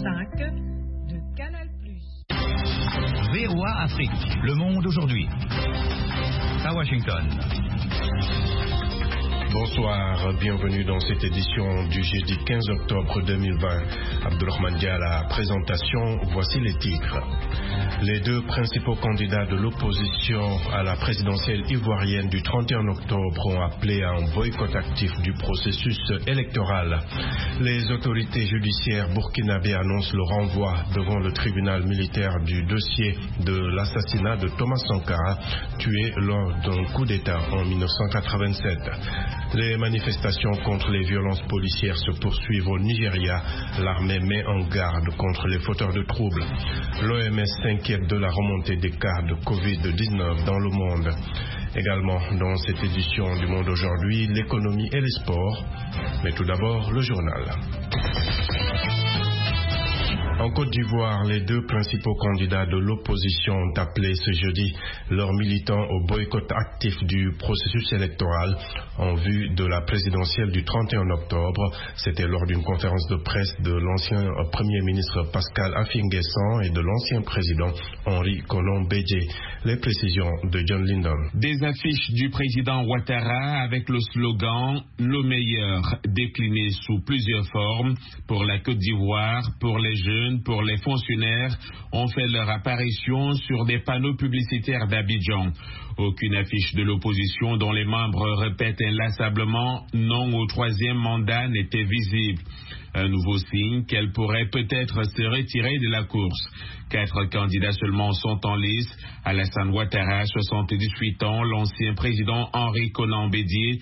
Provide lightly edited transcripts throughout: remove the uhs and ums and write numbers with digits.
5 de Canal+. VOA Afrique, le monde aujourd'hui. À Washington. Bonsoir, bienvenue dans cette édition du jeudi 15 octobre 2020. Abdourahmane Dia à la présentation, voici les titres. Les deux principaux candidats de l'opposition à la présidentielle ivoirienne du 31 octobre ont appelé à un boycott actif du processus électoral. Les autorités judiciaires burkinabées annoncent le renvoi devant le tribunal militaire du dossier de l'assassinat de Thomas Sankara, tué lors d'un coup d'État en 1987. Les manifestations contre les violences policières se poursuivent au Nigeria. L'armée met en garde contre les fauteurs de troubles. L'OMS s'inquiète de la remontée des cas de Covid-19 dans le monde. Également dans cette édition du Monde aujourd'hui, l'économie et les sports. Mais tout d'abord, le journal. En Côte d'Ivoire, les deux principaux candidats de l'opposition ont appelé ce jeudi leurs militants au boycott actif du processus électoral en vue de la présidentielle du 31 octobre. C'était lors d'une conférence de presse de l'ancien Premier ministre Pascal Affi-N'Guessan et de l'ancien président Henri Konan Bédié. Les précisions de John Lyndon. Des affiches du président Ouattara avec le slogan « Le meilleur » décliné sous plusieurs formes pour la Côte d'Ivoire, pour les jeunes, pour les fonctionnaires, ont fait leur apparition sur des panneaux publicitaires d'Abidjan. Aucune affiche de l'opposition dont les membres répètent inlassablement « non au troisième mandat » n'était visible. Un nouveau signe qu'elle pourrait peut-être se retirer de la course. 4 candidats seulement sont en lice. Alassane Ouattara, 78 ans, l'ancien président Henri Konan Bédié,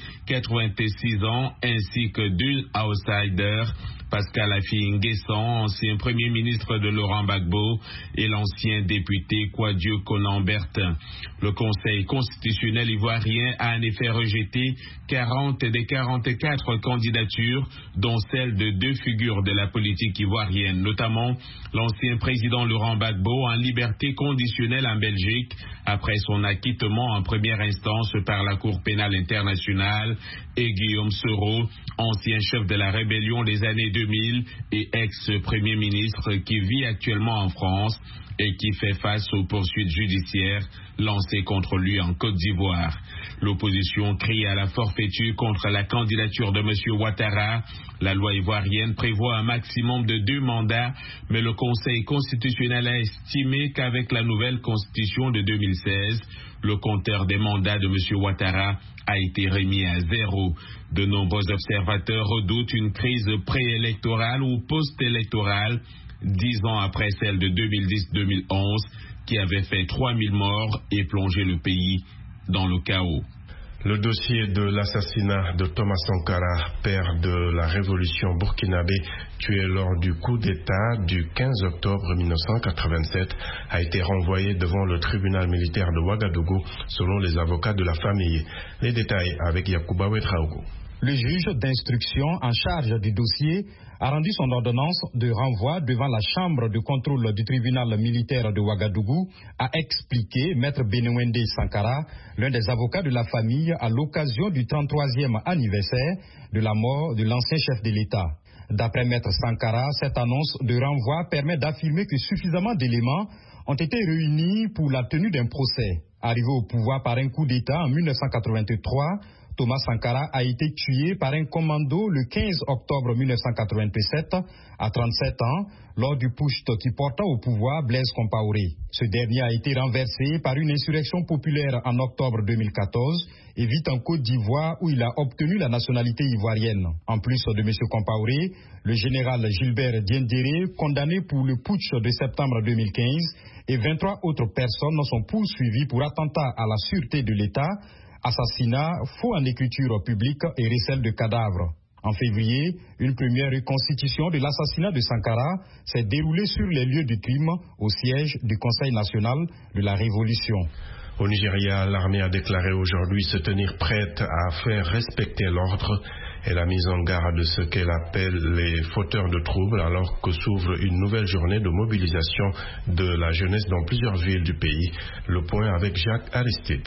86 ans, ainsi que 2 outsiders, Pascal Affi-N'Guessan, ancien premier ministre de Laurent Gbagbo, et l'ancien député Kouadio Konan Bertin. Le Conseil constitutionnel ivoirien a en effet rejeté 40 des 44 candidatures, dont celle de 2 figures de la politique ivoirienne, notamment l'ancien président Laurent Gbagbo en liberté conditionnelle en Belgique après son acquittement en première instance par la Cour pénale internationale, et Guillaume Soro, ancien chef de la rébellion des années 2000 et ex-premier ministre qui vit actuellement en France et qui fait face aux poursuites judiciaires lancées contre lui en Côte d'Ivoire. L'opposition crie à la forfaiture contre la candidature de M. Ouattara. La loi ivoirienne prévoit un maximum de 2 mandats, mais le Conseil constitutionnel a estimé qu'avec la nouvelle constitution de 2016, le compteur des mandats de M. Ouattara a été remis à 0. De nombreux observateurs redoutent une crise préélectorale ou post-électorale, 10 ans après celle de 2010-2011, qui avait fait 3000 morts et plongé le pays dans le chaos. Le dossier de l'assassinat de Thomas Sankara, père de la révolution burkinabé, tué lors du coup d'État du 15 octobre 1987, a été renvoyé devant le tribunal militaire de Ouagadougou, selon les avocats de la famille. Les détails avec Yacouba Ouedraogo. Le juge d'instruction en charge du dossier a rendu son ordonnance de renvoi devant la chambre de contrôle du tribunal militaire de Ouagadougou, a expliqué Maître Benewende Sankara, l'un des avocats de la famille, à l'occasion du 33e anniversaire de la mort de l'ancien chef de l'État. D'après Maître Sankara, cette annonce de renvoi permet d'affirmer que suffisamment d'éléments ont été réunis pour la tenue d'un procès. Arrivé au pouvoir par un coup d'État en 1983, Thomas Sankara a été tué par un commando le 15 octobre 1987, à 37 ans, lors du putsch qui porta au pouvoir Blaise Compaoré. Ce dernier a été renversé par une insurrection populaire en octobre 2014 et vit en Côte d'Ivoire où il a obtenu la nationalité ivoirienne. En plus de M. Compaoré, le général Gilbert Diendéré, condamné pour le putsch de septembre 2015, et 23 autres personnes sont poursuivies pour attentat à la sûreté de l'État, assassinat, faux en écriture publique et recel de cadavres. En février, une première reconstitution de l'assassinat de Sankara s'est déroulée sur les lieux du crime au siège du Conseil national de la Révolution. Au Nigeria, l'armée a déclaré aujourd'hui se tenir prête à faire respecter l'ordre. Elle a mis en garde ce qu'elle appelle les fauteurs de troubles alors que s'ouvre une nouvelle journée de mobilisation de la jeunesse dans plusieurs villes du pays. Le point avec Jacques Aristide.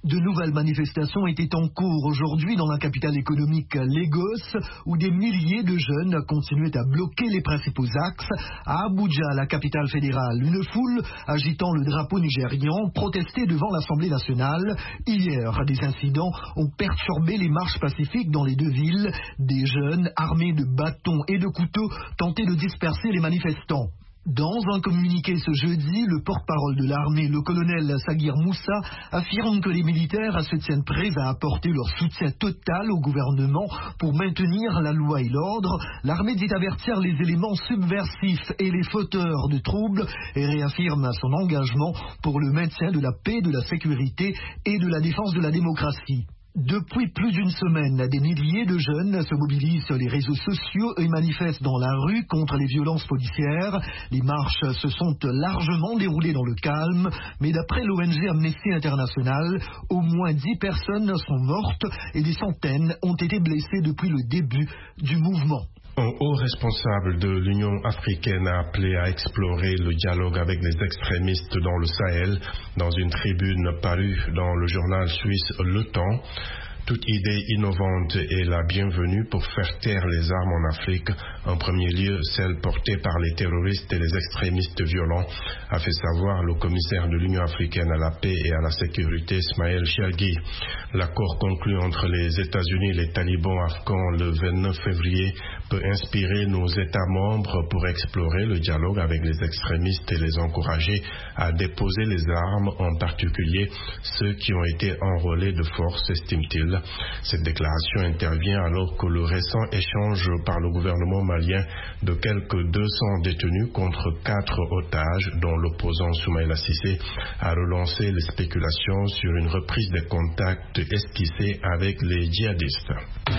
De nouvelles manifestations étaient en cours aujourd'hui dans la capitale économique Lagos, où des milliers de jeunes continuaient à bloquer les principaux axes. À Abuja, la capitale fédérale, une foule agitant le drapeau nigérian protestait devant l'Assemblée nationale. Hier, des incidents ont perturbé les marches pacifiques dans les deux villes. Des jeunes armés de bâtons et de couteaux tentaient de disperser les manifestants. Dans un communiqué ce jeudi, le porte-parole de l'armée, le colonel Sagir Moussa, affirme que les militaires se tiennent prêts à apporter leur soutien total au gouvernement pour maintenir la loi et l'ordre. L'armée dit avertir les éléments subversifs et les fauteurs de troubles et réaffirme son engagement pour le maintien de la paix, de la sécurité et de la défense de la démocratie. Depuis plus d'une semaine, des milliers de jeunes se mobilisent sur les réseaux sociaux et manifestent dans la rue contre les violences policières. Les marches se sont largement déroulées dans le calme, mais d'après l'ONG Amnesty International, au moins 10 personnes sont mortes et des centaines ont été blessées depuis le début du mouvement. Un haut responsable de l'Union africaine a appelé à explorer le dialogue avec les extrémistes dans le Sahel dans une tribune parue dans le journal suisse Le Temps. Toute idée innovante est la bienvenue pour faire taire les armes en Afrique, en premier lieu celles portées par les terroristes et les extrémistes violents, a fait savoir le commissaire de l'Union africaine à la paix et à la sécurité, Ismaël Chelgui. L'accord conclu entre les États-Unis et les talibans afghans le 29 février peut inspirer nos États membres pour explorer le dialogue avec les extrémistes et les encourager à déposer les armes, en particulier ceux qui ont été enrôlés de force, estime-t-il. Cette déclaration intervient alors que le récent échange par le gouvernement malien de quelques 200 détenus contre 4 otages, dont l'opposant Soumaïla Cissé, a relancé les spéculations sur une reprise des contacts esquissés avec les djihadistes.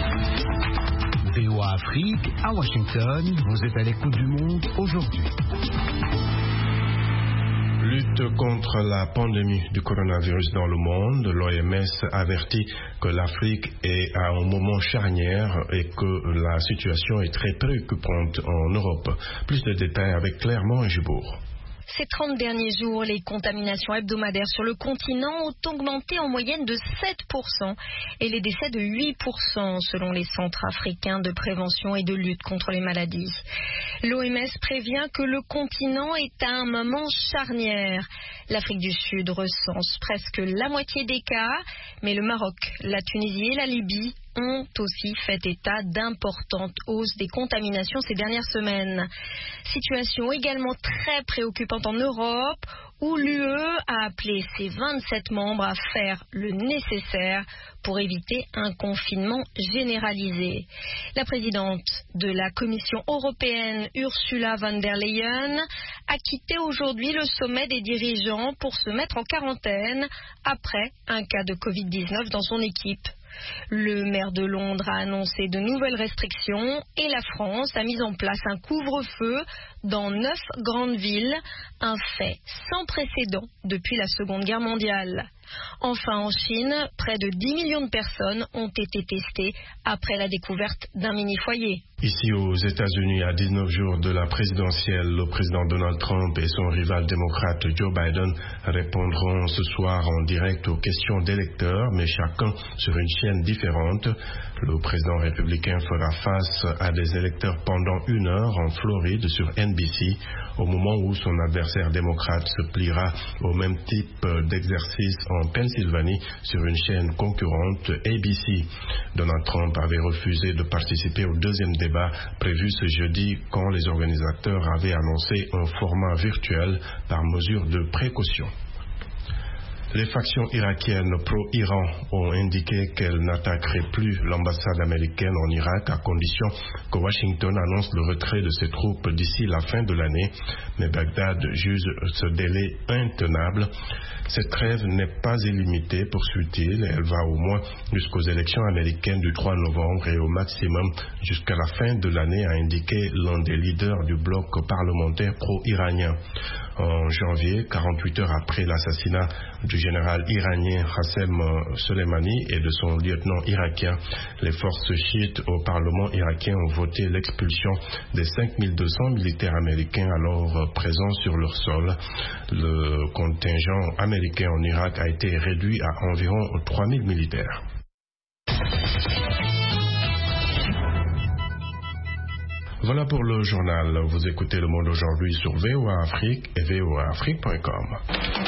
VOA Afrique, à Washington, vous êtes à l'écoute du monde aujourd'hui. Lutte contre la pandémie du coronavirus dans le monde, l'OMS avertit que l'Afrique est à un moment charnière et que la situation est très préoccupante en Europe. Plus de détails avec Claire Morin-Gibourg. Ces 30 derniers jours, les contaminations hebdomadaires sur le continent ont augmenté en moyenne de 7% et les décès de 8% selon les centres africains de prévention et de lutte contre les maladies. L'OMS prévient que le continent est à un moment charnière. L'Afrique du Sud recense presque la moitié des cas, mais le Maroc, la Tunisie et la Libye ont aussi fait état d'importantes hausses des contaminations ces dernières semaines. Situation également très préoccupante en Europe, où l'UE a appelé ses 27 membres à faire le nécessaire pour éviter un confinement généralisé. La présidente de la Commission européenne, Ursula von der Leyen, a quitté aujourd'hui le sommet des dirigeants pour se mettre en quarantaine après un cas de Covid-19 dans son équipe. Le maire de Londres a annoncé de nouvelles restrictions et la France a mis en place un couvre-feu dans 9 grandes villes, un fait sans précédent depuis la Seconde Guerre mondiale. Enfin, en Chine, près de 10 millions de personnes ont été testées après la découverte d'un mini-foyer. Ici aux États-Unis, à 19 jours de la présidentielle, le président Donald Trump et son rival démocrate Joe Biden répondront ce soir en direct aux questions d'électeurs, mais chacun sur une chaîne différente. Le président républicain fera face à des électeurs pendant 1 heure en Floride sur NBC, au moment où son adversaire démocrate se pliera au même type d'exercice en Pennsylvanie sur une chaîne concurrente ABC. Donald Trump avait refusé de participer au deuxième débat prévu ce jeudi quand les organisateurs avaient annoncé un format virtuel par mesure de précaution. Les factions irakiennes pro-Iran ont indiqué qu'elles n'attaqueraient plus l'ambassade américaine en Irak à condition que Washington annonce le retrait de ses troupes d'ici la fin de l'année. Mais Bagdad juge ce délai intenable. Cette trêve n'est pas illimitée, poursuit-il, et elle va au moins jusqu'aux élections américaines du 3 novembre et au maximum jusqu'à la fin de l'année, a indiqué l'un des leaders du bloc parlementaire pro-iranien. en janvier, 48 heures après l'assassinat du général iranien Qassem Soleimani et de son lieutenant irakien. Les forces chiites au Parlement irakien ont voté l'expulsion des 5200 militaires américains alors présents sur leur sol. Le contingent américain en Irak a été réduit à environ 3000 militaires. Voilà pour le journal. Vous écoutez Le Monde aujourd'hui sur VOA Afrique et voaafrique.com.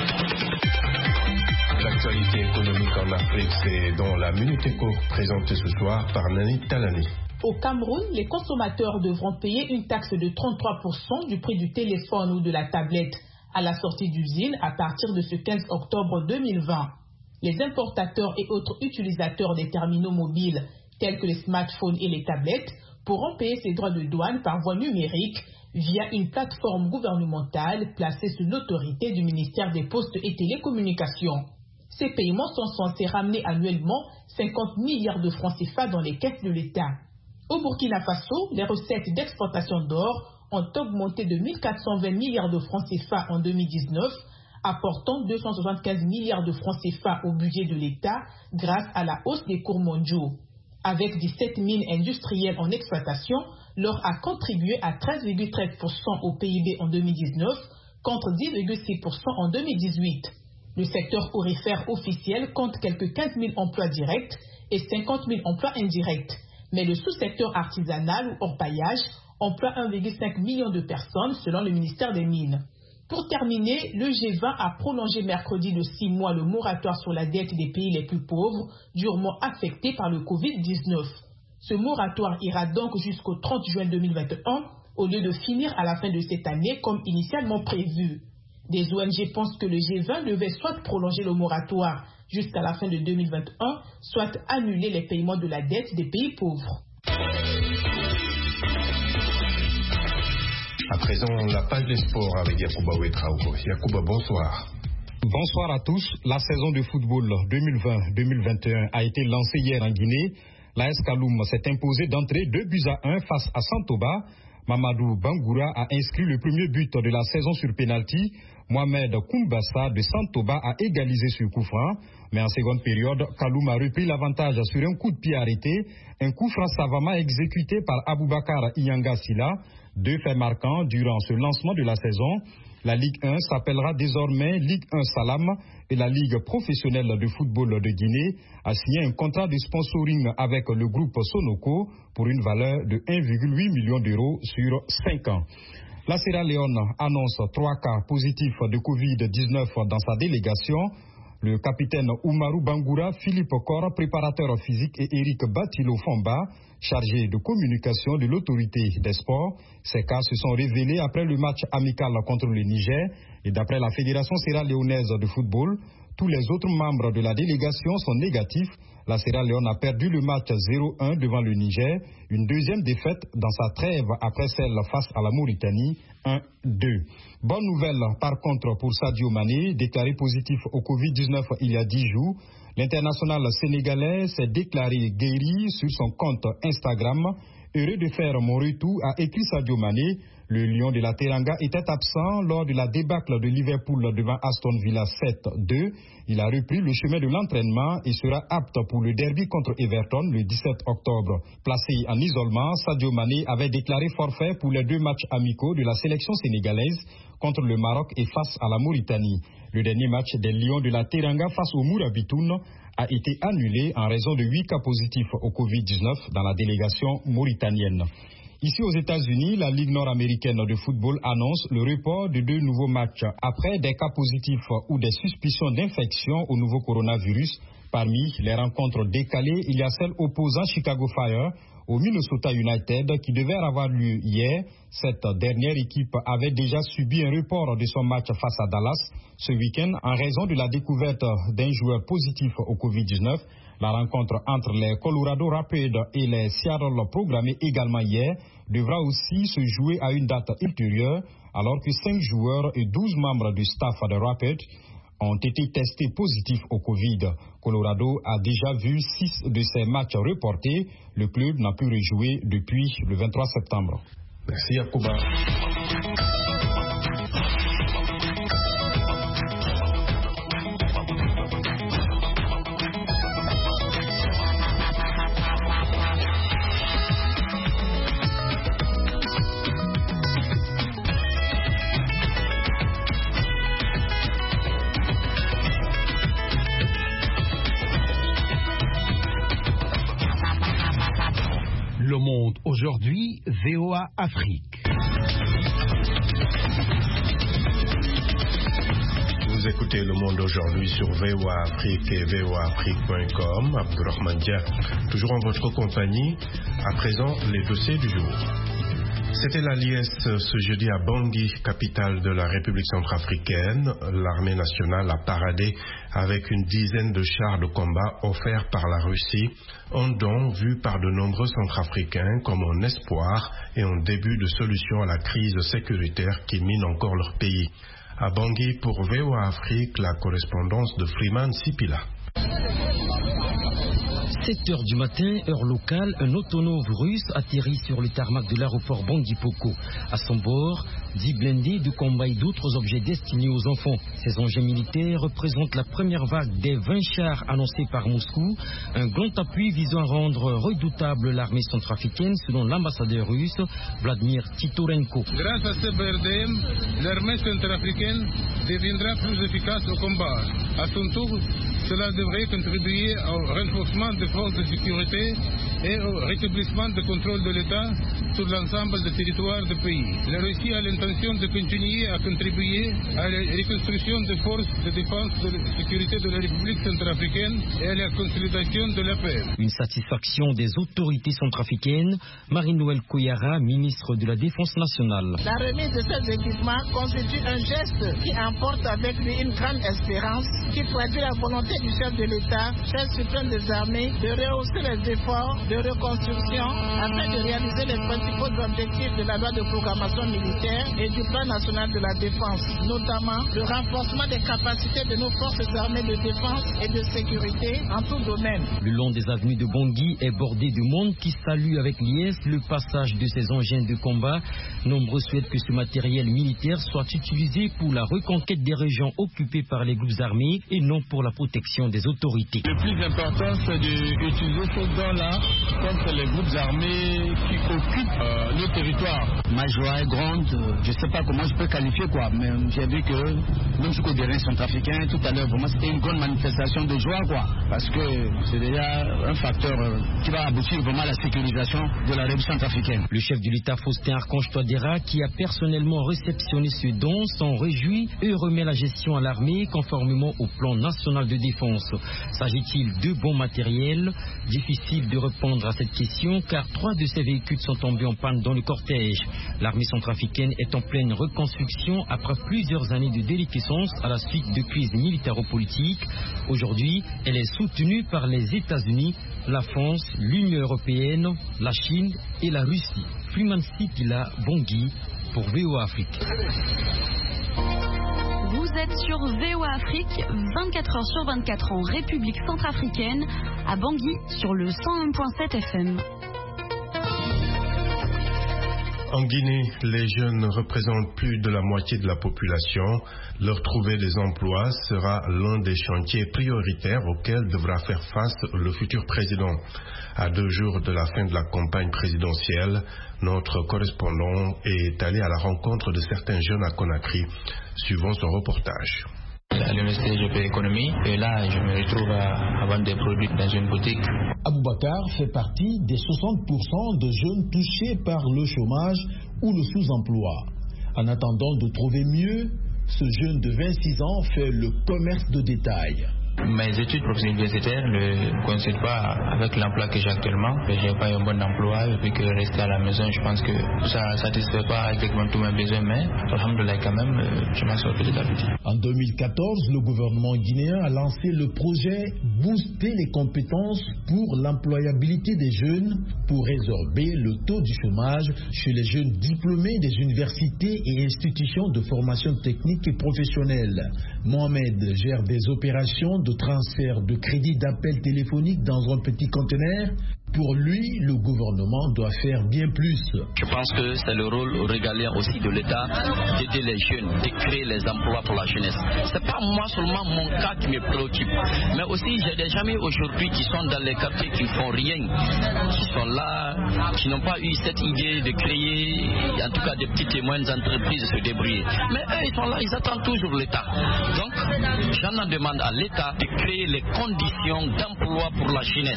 L'actualité économique en Afrique, c'est dans la Minute Éco, présentée ce soir par Nani Talani. Au Cameroun, les consommateurs devront payer une taxe de 33% du prix du téléphone ou de la tablette à la sortie d'usine à partir de ce 15 octobre 2020. Les importateurs et autres utilisateurs des terminaux mobiles, tels que les smartphones et les tablettes, pourront payer ces droits de douane par voie numérique via une plateforme gouvernementale placée sous l'autorité du ministère des Postes et Télécommunications. Ces paiements sont censés ramener annuellement 50 milliards de francs CFA dans les caisses de l'État. Au Burkina Faso, les recettes d'exportation d'or ont augmenté de 1420 milliards de francs CFA en 2019, apportant 275 milliards de francs CFA au budget de l'État grâce à la hausse des cours mondiaux. Avec 17 mines industrielles en exploitation, l'or a contribué à 13,13% au PIB en 2019 contre 10,6% en 2018. Le secteur aurifère officiel compte quelques 15 000 emplois directs et 50 000 emplois indirects. Mais le sous-secteur artisanal ou orpaillage emploie 1,5 million de personnes selon le ministère des Mines. Pour terminer, le G20 a prolongé mercredi de 6 mois le moratoire sur la dette des pays les plus pauvres, durement affectés par le Covid-19. Ce moratoire ira donc jusqu'au 30 juin 2021, au lieu de finir à la fin de cette année comme initialement prévu. Des ONG pensent que le G20 devait soit prolonger le moratoire jusqu'à la fin de 2021, soit annuler les paiements de la dette des pays pauvres. À présent, la page des sports avec Yacouba Ouetraogo. Yacouba, bonsoir. Bonsoir à tous. La saison de football 2020-2021 a été lancée hier en Guinée. L'AS Kaloum s'est imposé d'entrée 2-1 face à Santoba. Mamadou Bangoura a inscrit le premier but de la saison sur pénalty. Mohamed Koumbassa de Santoba a égalisé sur coup franc. Mais en seconde période, Kaloum a repris l'avantage sur un coup de pied arrêté. Un coup franc savamment exécuté par Aboubakar Iyanga Silla. 2 faits marquants durant ce lancement de la saison. La Ligue 1 s'appellera désormais Ligue 1 Salam et la Ligue professionnelle de football de Guinée a signé un contrat de sponsoring avec le groupe Sonoko pour une valeur de 1,8 million d'euros sur 5 ans. La Sierra Leone annonce 3 cas positifs de Covid-19 dans sa délégation. Le capitaine Oumarou Bangoura, Philippe Kor, préparateur physique, et Eric Batilo Fomba, chargé de communication de l'autorité des sports. Ces cas se sont révélés après le match amical contre le Niger et d'après la Fédération sierra-léonaise de football, tous les autres membres de la délégation sont négatifs. La Sierra Leone a perdu le match 0-1 devant le Niger, une deuxième défaite dans sa trêve après celle face à la Mauritanie, 1-2. Bonne nouvelle par contre pour Sadio Mané, déclaré positif au Covid-19 il y a 10 jours. L'international sénégalais s'est déclaré guéri sur son compte Instagram. Heureux de faire mon retour, a écrit Sadio Mané. Le Lion de la Teranga était absent lors de la débâcle de Liverpool devant Aston Villa 7-2. Il a repris le chemin de l'entraînement et sera apte pour le derby contre Everton le 17 octobre. Placé en isolement, Sadio Mané avait déclaré forfait pour les 2 matchs amicaux de la sélection sénégalaise contre le Maroc et face à la Mauritanie. Le dernier match des Lions de la Teranga face au Mourabitoun a été annulé en raison de 8 cas positifs au Covid-19 dans la délégation mauritanienne. Ici aux États-Unis, la Ligue nord-américaine de football annonce le report de 2 nouveaux matchs après des cas positifs ou des suspicions d'infection au nouveau coronavirus. Parmi les rencontres décalées, il y a celle opposant Chicago Fire au Minnesota United qui devait avoir lieu hier. Cette dernière équipe avait déjà subi un report de son match face à Dallas ce week-end en raison de la découverte d'un joueur positif au Covid-19. La rencontre entre les Colorado Rapids et les Seattle, programmée également hier, devra aussi se jouer à une date ultérieure, alors que 5 joueurs et 12 membres du staff de Rapids ont été testés positifs au Covid. Colorado a déjà vu 6 de ses matchs reportés. Le club n'a pu rejouer depuis le 23 septembre. Merci Yacouba. aujourd'hui, VOA Afrique. Vous écoutez Le Monde aujourd'hui sur VOA Afrique et voaafrique.com. Abdulrahman Dia, toujours en votre compagnie. À présent, les dossiers du jour. C'était la liesse ce jeudi à Bangui, capitale de la République centrafricaine. L'armée nationale a paradé avec une dizaine de chars de combat offerts par la Russie, un don vu par de nombreux centrafricains comme un espoir et un début de solution à la crise sécuritaire qui mine encore leur pays. À Bangui, pour VOA Afrique, la correspondance de Freeman Sipila. 7h du matin, heure locale, un autonome russe atterrit sur le tarmac de l'aéroport Bangui-Poko. À son bord, 10 blindés de combat et d'autres objets destinés aux enfants. Ces engins militaires représentent la première vague des 20 chars annoncés par Moscou, un grand appui visant à rendre redoutable l'armée centrafricaine, selon l'ambassadeur russe Vladimir Titorenko. Grâce à ce BRDM, l'armée centrafricaine deviendra plus efficace au combat. À son tour, cela devrait contribuer au renforcement des forces de sécurité et au rétablissement du contrôle de l'État sur l'ensemble des territoires du pays. La Russie a l'intention de continuer à contribuer à la reconstruction des forces de défense de la sécurité de la République centrafricaine et à la consolidation de la paix. Une satisfaction des autorités centrafricaines. Marie-Noël Koyara, ministre de la Défense nationale. La remise de ces équipements constitue un geste qui emporte avec lui une grande espérance, qui traduit la volonté du chef de l'État, chef suprême des armées, de rehausser les efforts de reconstruction afin de réaliser les principaux objectifs de la loi de programmation militaire et du plan national de la défense, notamment le renforcement des capacités de nos forces armées de défense et de sécurité en tout domaine. Le long des avenues de Bangui est bordé de monde qui salue avec liesse le passage de ces engins de combat. Nombreux souhaitent que ce matériel militaire soit utilisé pour la reconquête des régions occupées par les groupes armés et non pour la protection des autorités. Le plus important, c'est d'utiliser ces dons-là contre les groupes armés qui occupent le territoire. Ma joie est grande, je ne sais pas comment je peux qualifier quoi, mais j'ai vu que même si les sont centrafricains tout à l'heure, pour moi c'était une grande manifestation de joie quoi, parce que c'est déjà un facteur qui va aboutir vraiment à la sécurisation de la République centrafricaine. Le chef de l'État Faustin Archange Touadéra, qui a personnellement réceptionné ce don, s'en réjouit et remet la gestion à l'armée conformément au plan national de défense. S'agit-il de bons matériels? Difficile de répondre à cette question car 3 de ces véhicules sont tombés en panne dans le cortège. L'armée centrafricaine est en pleine reconstruction après plusieurs années de déliquescence à la suite de crises militaro-politiques. Aujourd'hui, elle est soutenue par les États-Unis, la France, l'Union européenne, la Chine et la Russie. Freeman Sipila, Bangui, pour VOA Afrique. Vous êtes sur VOA Afrique, 24h sur 24 en République centrafricaine, à Bangui sur le 101.7 FM. En Guinée, les jeunes représentent plus de la moitié de la population. Leur trouver des emplois sera l'un des chantiers prioritaires auxquels devra faire face le futur président. À 2 jours de la fin de la campagne présidentielle, notre correspondant est allé à la rencontre de certains jeunes à Conakry. Suivons son reportage. À l'université, je fais économie et là, je me retrouve à vendre des produits dans une boutique. Aboubacar fait partie des 60% de jeunes touchés par le chômage ou le sous-emploi. En attendant de trouver mieux, ce jeune de 26 ans fait le commerce de détail. Mes études professionnelles universitaires ne coïncident pas avec l'emploi que j'ai actuellement. Je n'ai pas un bon emploi et puis que rester à la maison, je pense que ça ne satisfait pas exactement tous mes besoins, mais alhamdoulilah quand même, je m'en sors petit à petit. En 2014, le gouvernement guinéen a lancé le projet Booster les compétences pour l'employabilité des jeunes pour résorber le taux du chômage chez les jeunes diplômés des universités et institutions de formation technique et professionnelle. Mohamed gère des opérations de transfert de crédit d'appel téléphonique dans un petit conteneur. Pour lui, le gouvernement doit faire bien plus. Je pense que c'est le rôle régalien aussi de l'État d'aider les jeunes, de créer les emplois pour la jeunesse. C'est pas moi seulement mon cas qui me préoccupe, mais aussi j'ai des amis aujourd'hui qui sont dans les quartiers qui ne font rien, qui sont là, qui n'ont pas eu cette idée de créer, en tout cas des petites et moyennes entreprises se débrouiller. Mais eux, ils sont là, ils attendent toujours l'État. Donc, j'en demande à l'État de créer les conditions d'emploi pour la jeunesse.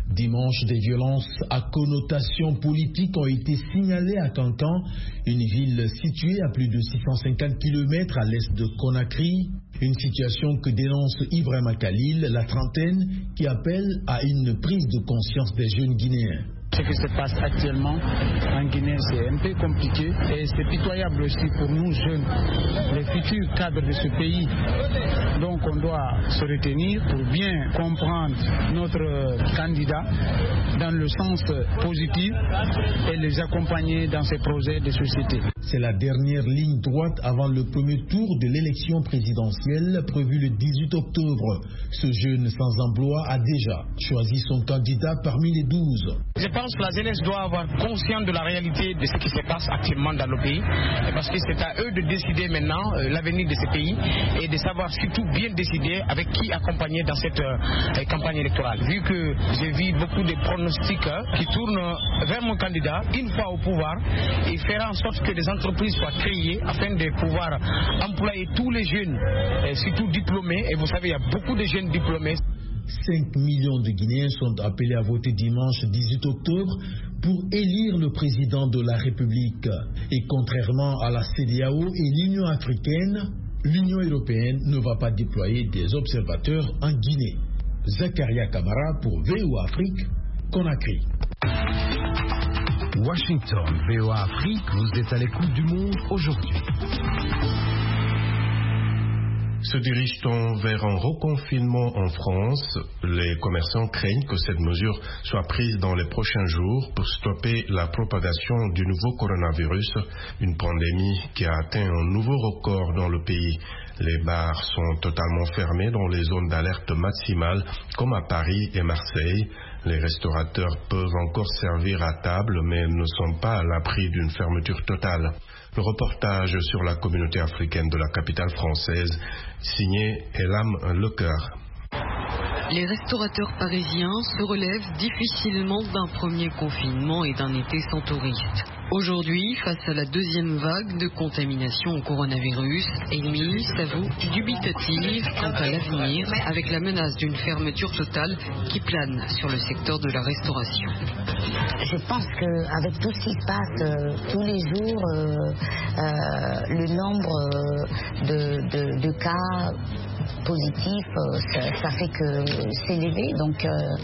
Dimanche, des violences à connotation politique ont été signalées à Kankan, une ville située à plus de 650 km à l'est de Conakry. Une situation que dénonce Ibrahima Khalil, la trentaine, qui appelle à une prise de conscience des jeunes Guinéens. Ce qui se passe actuellement en Guinée, c'est un peu compliqué et c'est pitoyable aussi pour nous jeunes, les futurs cadres de ce pays. Donc on doit se retenir pour bien comprendre notre candidat dans le sens positif et les accompagner dans ces projets de société. C'est la dernière ligne droite avant le premier tour de l'élection présidentielle prévue le 18 octobre. Ce jeune sans emploi a déjà choisi son candidat parmi les 12. Je pense que la jeunesse doit avoir conscience de la réalité de ce qui se passe actuellement dans le pays, parce que c'est à eux de décider maintenant l'avenir de ce pays et de savoir surtout bien décider avec qui accompagner dans cette campagne électorale. Vu que j'ai vu beaucoup de pronostics qui tournent vers mon candidat, une fois au pouvoir, il fera en sorte que des entreprises soient créées afin de pouvoir employer tous les jeunes, surtout diplômés, et vous savez, il y a beaucoup de jeunes diplômés. 5 millions de Guinéens sont appelés à voter dimanche 18 octobre pour élire le président de la République. Et contrairement à la CEDEAO et l'Union africaine, l'Union européenne ne va pas déployer des observateurs en Guinée. Zakaria Kamara pour VOA Afrique, Conakry. Washington, VOA Afrique, vous êtes à l'écoute du monde aujourd'hui. Se dirige-t-on vers un reconfinement en France? Les commerçants craignent que cette mesure soit prise dans les prochains jours pour stopper la propagation du nouveau coronavirus, une pandémie qui a atteint un nouveau record dans le pays. Les bars sont totalement fermés dans les zones d'alerte maximale comme à Paris et Marseille. Les restaurateurs peuvent encore servir à table mais ne sont pas à l'abri d'une fermeture totale. Le reportage sur la communauté africaine de la capitale française, signé Elam Lecoeur. Les restaurateurs parisiens se relèvent difficilement d'un premier confinement et d'un été sans touristes. Aujourd'hui, face à la deuxième vague de contamination au coronavirus, Amy s'avoue dubitative quant à l'avenir avec la menace d'une fermeture totale qui plane sur le secteur de la restauration. Je pense qu'avec tout ce qui se passe tous les jours, le nombre de cas positifs, ça fait que c'est élevé, donc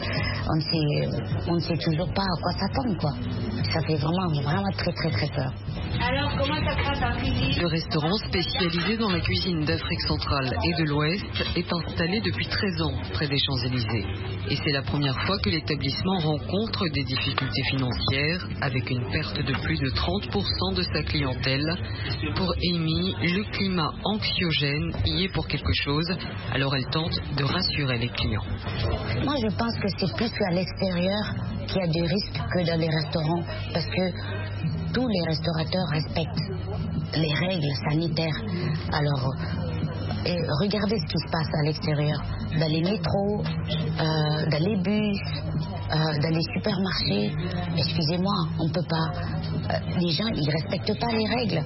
on ne sait toujours pas à quoi s'attendre, quoi. Ça fait vraiment très peur. Alors, comment ça craint ta cuisine? Le restaurant spécialisé dans la cuisine d'Afrique centrale et de l'Ouest est installé depuis 13 ans près des Champs-Élysées. Et c'est la première fois que l'établissement rencontre des difficultés financières avec une perte de plus de 30% de sa clientèle. Pour Amy, le climat anxiogène y est pour quelque chose, alors elle tente de rassurer les clients. Moi, je pense que c'est plus à l'extérieur qu'il y a des risques que dans les restaurants, parce que tous les restaurateurs respectent les règles sanitaires. Alors, regardez ce qui se passe à l'extérieur, dans les métros, dans les bus, dans les supermarchés. Excusez-moi, on peut pas. Les gens, ils respectent pas les règles.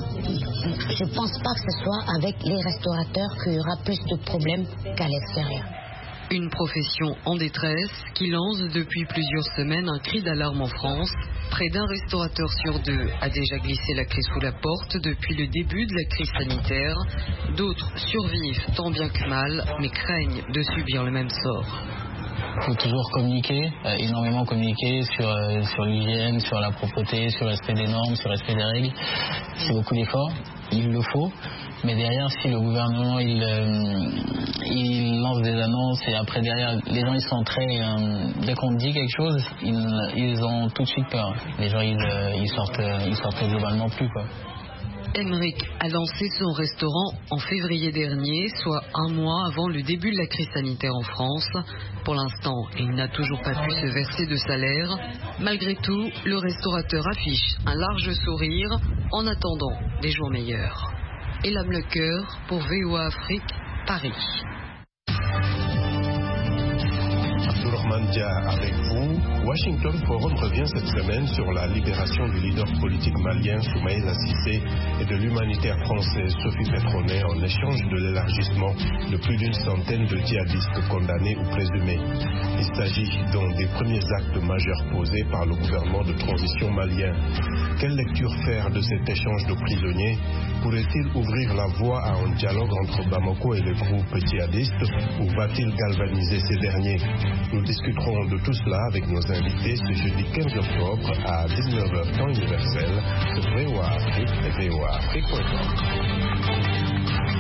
Je pense pas que ce soit avec les restaurateurs qu'il y aura plus de problèmes qu'à l'extérieur. Une profession en détresse qui lance depuis plusieurs semaines un cri d'alarme en France. Près d'un restaurateur sur deux a déjà glissé la clé sous la porte depuis le début de la crise sanitaire. D'autres survivent tant bien que mal, mais craignent de subir le même sort. Il faut toujours communiquer, énormément communiquer sur l'hygiène, sur la propreté, sur le respect des normes, sur le respect des règles. C'est beaucoup d'efforts, il le faut. Mais derrière, si le gouvernement il lance des annonces et après derrière, les gens ils sont très... dès qu'on dit quelque chose, ils ont tout de suite peur. Les gens ils sortent globalement plus, quoi. Emmerich a lancé son restaurant en février dernier, soit un mois avant le début de la crise sanitaire en France. Pour l'instant, il n'a toujours pas pu se verser de salaire. Malgré tout, le restaurateur affiche un large sourire en attendant des jours meilleurs. Elam Lecoeur pour VOA Afrique, Paris. Abdourahmane Dia avec vous. Washington Forum revient cette semaine sur la libération du leader politique malien Soumaïla Cissé et de l'humanitaire française Sophie Petronet en échange de l'élargissement de plus d'une centaine de djihadistes condamnés ou présumés. Il s'agit donc des premiers actes majeurs posés par le gouvernement de transition malien. Quelle lecture faire de cet échange de prisonniers? Pourrait-il ouvrir la voie à un dialogue entre Bamako et les groupes djihadistes ou va-t-il galvaniser ces derniers? Nous discuterons de tout cela avec nos invités ce jeudi 15 octobre à 19h temps universel sur VOA Afrique et voaafrique.com.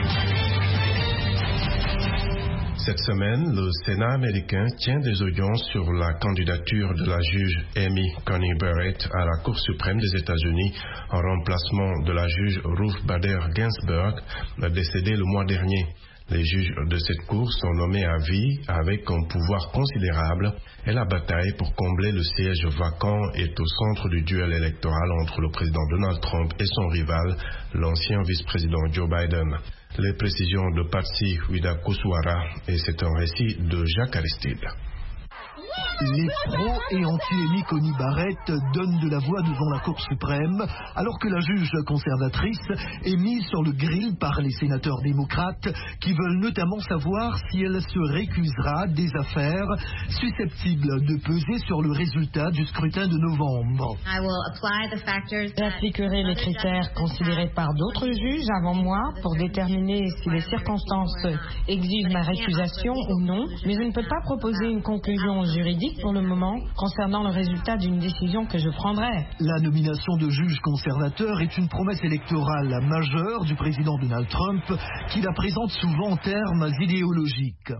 Cette semaine, le Sénat américain tient des audiences sur la candidature de la juge Amy Coney Barrett à la Cour suprême des États-Unis en remplacement de la juge Ruth Bader Ginsburg, décédée le mois dernier. Les juges de cette Cour sont nommés à vie avec un pouvoir considérable et la bataille pour combler le siège vacant est au centre du duel électoral entre le président Donald Trump et son rival, l'ancien vice-président Joe Biden. Les précisions de Patsy Widakuswara et c'est un récit de Jacques Aristide. Les pro et anti-Amy Coney Barrett donnent de la voix devant la Cour suprême, alors que la juge conservatrice est mise sur le grill par les sénateurs démocrates qui veulent notamment savoir si elle se récusera des affaires susceptibles de peser sur le résultat du scrutin de novembre. J'appliquerai les critères considérés par d'autres juges avant moi pour déterminer si les circonstances exigent ma récusation ou non, mais je ne peux pas proposer une conclusion juridique pour le moment concernant le résultat d'une décision que je prendrai. La nomination de juge conservateur est une promesse électorale majeure du président Donald Trump qui la présente souvent en termes idéologiques.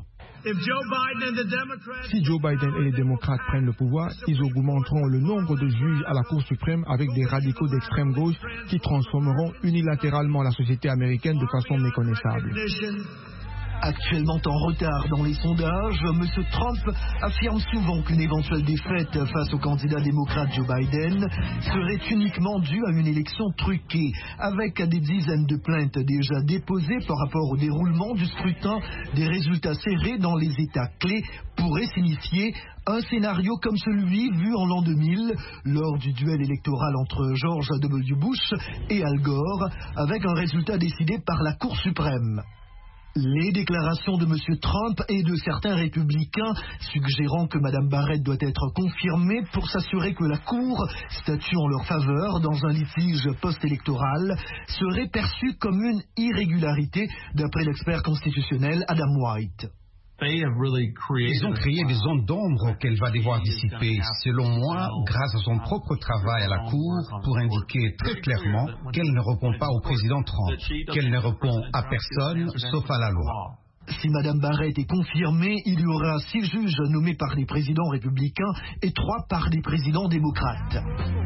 Si Joe Biden et les démocrates prennent le pouvoir, ils augmenteront le nombre de juges à la Cour suprême avec des radicaux d'extrême gauche qui transformeront unilatéralement la société américaine de façon méconnaissable. Actuellement en retard dans les sondages, M. Trump affirme souvent qu'une éventuelle défaite face au candidat démocrate Joe Biden serait uniquement due à une élection truquée, avec des dizaines de plaintes déjà déposées par rapport au déroulement du scrutin. Des résultats serrés dans les États clés pourraient signifier un scénario comme celui vu en l'an 2000 lors du duel électoral entre George W. Bush et Al Gore, avec un résultat décidé par la Cour suprême. Les déclarations de M. Trump et de certains républicains suggérant que Mme Barrett doit être confirmée pour s'assurer que la Cour statue en leur faveur dans un litige post-électoral seraient perçues comme une irrégularité d'après l'expert constitutionnel Adam White. Ils ont créé des zones d'ombre qu'elle va devoir dissiper, selon moi, grâce à son propre travail à la Cour, pour indiquer très clairement qu'elle ne répond pas au président Trump, qu'elle ne répond à personne sauf à la loi. Si Mme Barrett est confirmée, il y aura 6 juges nommés par les présidents républicains et 3 par les présidents démocrates.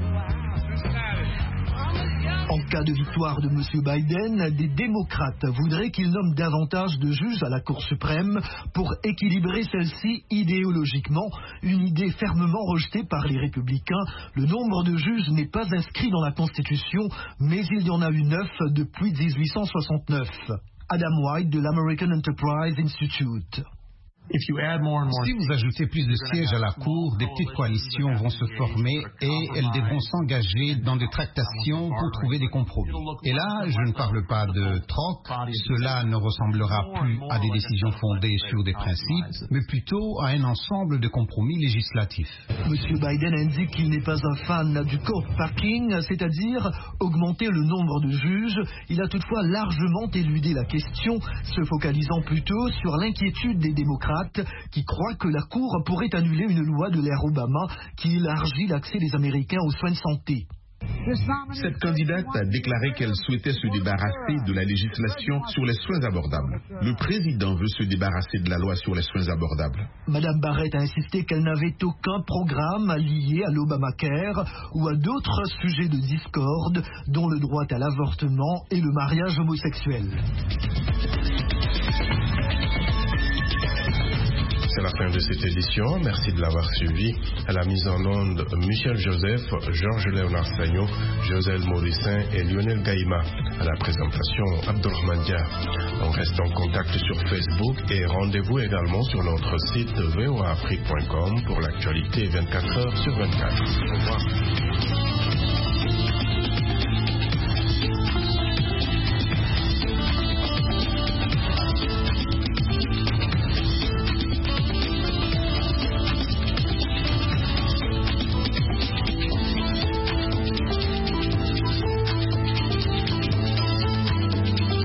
En cas de victoire de M. Biden, des démocrates voudraient qu'il nomme davantage de juges à la Cour suprême pour équilibrer celle-ci idéologiquement, une idée fermement rejetée par les républicains. Le nombre de juges n'est pas inscrit dans la Constitution, mais il y en a eu 9 depuis 1869. Adam White de l'American Enterprise Institute. Si vous ajoutez plus de sièges à la Cour, des petites coalitions vont se former et elles devront s'engager dans des tractations pour trouver des compromis. Et là, je ne parle pas de troc, cela ne ressemblera plus à des décisions fondées sur des principes, mais plutôt à un ensemble de compromis législatifs. M. Biden indique qu'il n'est pas un fan du court packing, c'est-à-dire augmenter le nombre de juges. Il a toutefois largement éludé la question, se focalisant plutôt sur l'inquiétude des démocrates qui croient que la Cour pourrait annuler une loi de l'ère Obama qui élargit l'accès des Américains aux soins de santé. Cette candidate a déclaré qu'elle souhaitait se débarrasser de la législation sur les soins abordables. Le président veut se débarrasser de la loi sur les soins abordables. Mme Barrett a insisté qu'elle n'avait aucun programme lié à l'Obamacare ou à d'autres sujets de discorde, dont le droit à l'avortement et le mariage homosexuel. c'est la fin de cette édition. Merci de l'avoir suivi. À la mise en onde, Michel Joseph, Georges Léonard Sagno, Josel Morissin et Lionel Gaïma. À la présentation, Abdulrahman Dia. On reste en contact sur Facebook et rendez-vous également sur notre site voaafrique.com pour l'actualité 24 heures sur 24. Au revoir.